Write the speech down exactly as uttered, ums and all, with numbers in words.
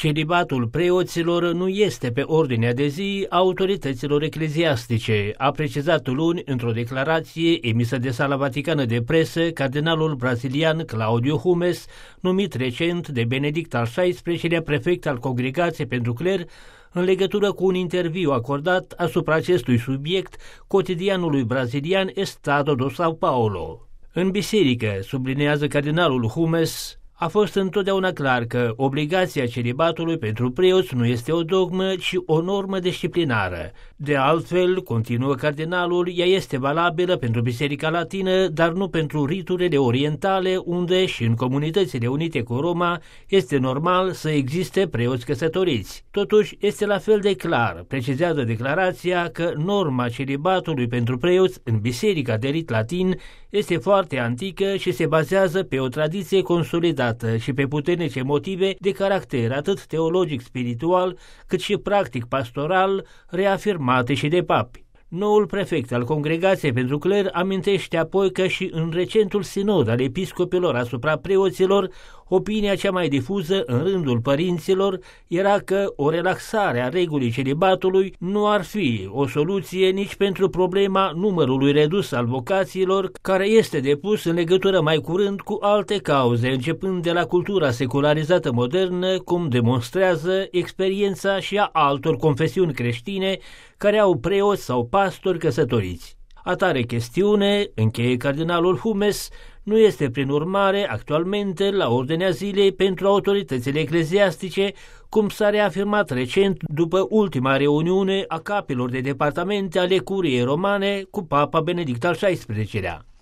Celibatul preoților nu este pe ordinea de zi a autorităților ecleziastice, a precizat luni într-o declarație emisă de Sala Vaticană de Presă cardinalul brazilian Claudio Humes, numit recent de Benedict al șaisprezecelea prefect al Congregației pentru Cler, în legătură cu un interviu acordat asupra acestui subiect cotidianului brazilian Estado do São Paulo. În biserică, sublinează cardinalul Humes, a fost întotdeauna clar că obligația celibatului pentru preoți nu este o dogmă, ci o normă disciplinară. De altfel, continuă cardinalul, ea este valabilă pentru Biserica Latină, dar nu pentru riturile orientale, unde și în Comunitățile Unite cu Roma este normal să existe preoți căsătoriți. Totuși, este la fel de clar, precizează declarația, că norma celibatului pentru preoți în Biserica de rit latin este foarte antică și se bazează pe o tradiție consolidată și pe puternice motive de caracter atât teologic-spiritual, cât și practic-pastoral, reafirmate și de papi. Noul prefect al Congregației pentru Cler amintește apoi că și în recentul sinod al episcopilor asupra preoților, opinia cea mai difuză în rândul părinților era că o relaxare a regulii celibatului nu ar fi o soluție nici pentru problema numărului redus al vocațiilor, care este depus în legătură mai curând cu alte cauze, începând de la cultura secularizată modernă, cum demonstrează experiența și a altor confesiuni creștine care au preoți sau pastori căsătoriți. Atare chestiune, încheie cardinalul Humes, nu este prin urmare actualmente la ordinea zilei pentru autoritățile ecleziastice, cum s-a reafirmat recent după ultima reuniune a capilor de departamente ale Curiei Romane cu Papa Benedict al șaisprezecelea.